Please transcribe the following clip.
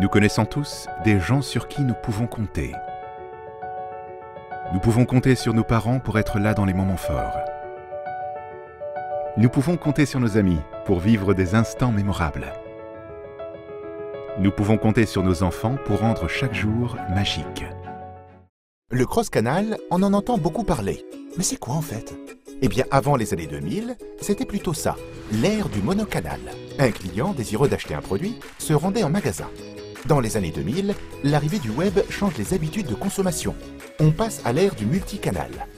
Nous connaissons tous des gens sur qui nous pouvons compter. Nous pouvons compter sur nos parents pour être là dans les moments forts. Nous pouvons compter sur nos amis pour vivre des instants mémorables. Nous pouvons compter sur nos enfants pour rendre chaque jour magique. Le cross-canal, on en entend beaucoup parler. Mais c'est quoi en fait? Eh bien, avant les années 2000, c'était plutôt ça, l'ère du monocanal. Un client désireux d'acheter un produit se rendait en magasin. Dans les années 2000, l'arrivée du web change les habitudes de consommation. On passe à l'ère du multicanal.